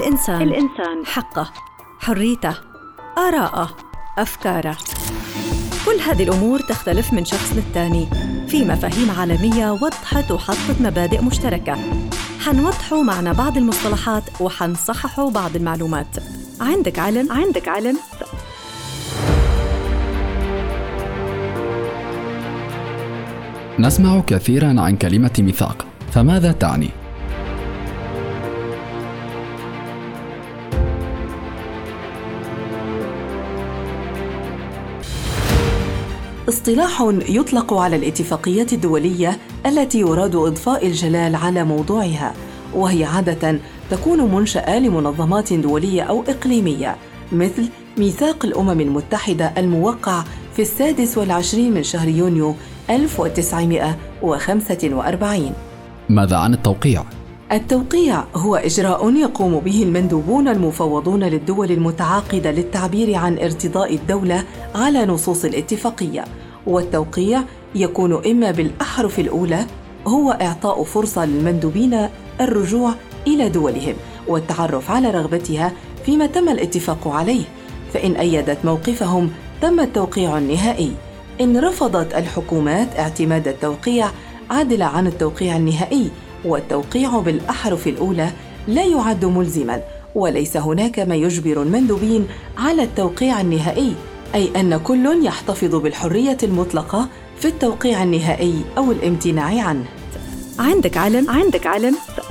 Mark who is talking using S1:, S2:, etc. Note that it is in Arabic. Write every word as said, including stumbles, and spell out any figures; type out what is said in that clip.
S1: الإنسان
S2: الإنسان
S1: حقه، حريته، آراءه، أفكاره. كل هذه الأمور تختلف من شخص للتاني في مفاهيم عالمية وضحت وحطت مبادئ مشتركة. حنوضحوا معنا بعض المصطلحات وحنصححوا بعض المعلومات. عندك علم؟
S2: عندك علم؟
S3: نسمع كثيراً عن كلمة ميثاق، فماذا تعني؟
S4: اصطلاح يطلق على الاتفاقيات الدولية التي يراد إضفاء الجلال على موضوعها، وهي عادة تكون منشأة لمنظمات دولية أو إقليمية، مثل ميثاق الأمم المتحدة الموقع في السادس والعشرين من شهر يونيو ألف وتسعمائة وخمسة وأربعين.
S3: ماذا عن التوقيع؟
S4: التوقيع هو إجراء يقوم به المندوبون المفوضون للدول المتعاقدة للتعبير عن ارتضاء الدولة على نصوص الاتفاقية، والتوقيع يكون إما بالأحرف الأولى، هو إعطاء فرصة للمندوبين الرجوع إلى دولهم والتعرف على رغبتها فيما تم الاتفاق عليه، فإن أيدت موقفهم تم التوقيع النهائي. إن رفضت الحكومات اعتماد التوقيع عدل عن التوقيع النهائي، والتوقيع بالأحرف الأولى لا يعد ملزماً، وليس هناك ما يجبر المندوبين على التوقيع النهائي، أي أن كل يحتفظ بالحرية المطلقة في التوقيع النهائي أو الامتناع عنه.
S1: عندك علم؟
S2: عندك علم؟